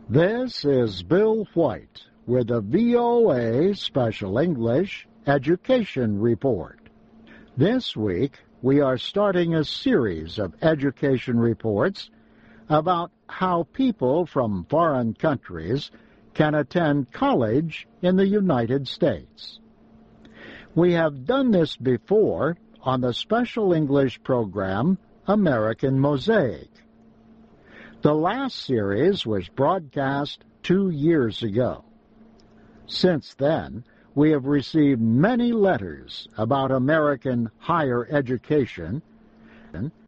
This is Bill White with the VOA Special English Education Report. This week, we are starting a series of education reports about how people from foreign countries can attend college in the United States. We have done this before on the Special English program American Mosaic. The last series was broadcast 2 years ago. Since then, we have received many letters about American higher education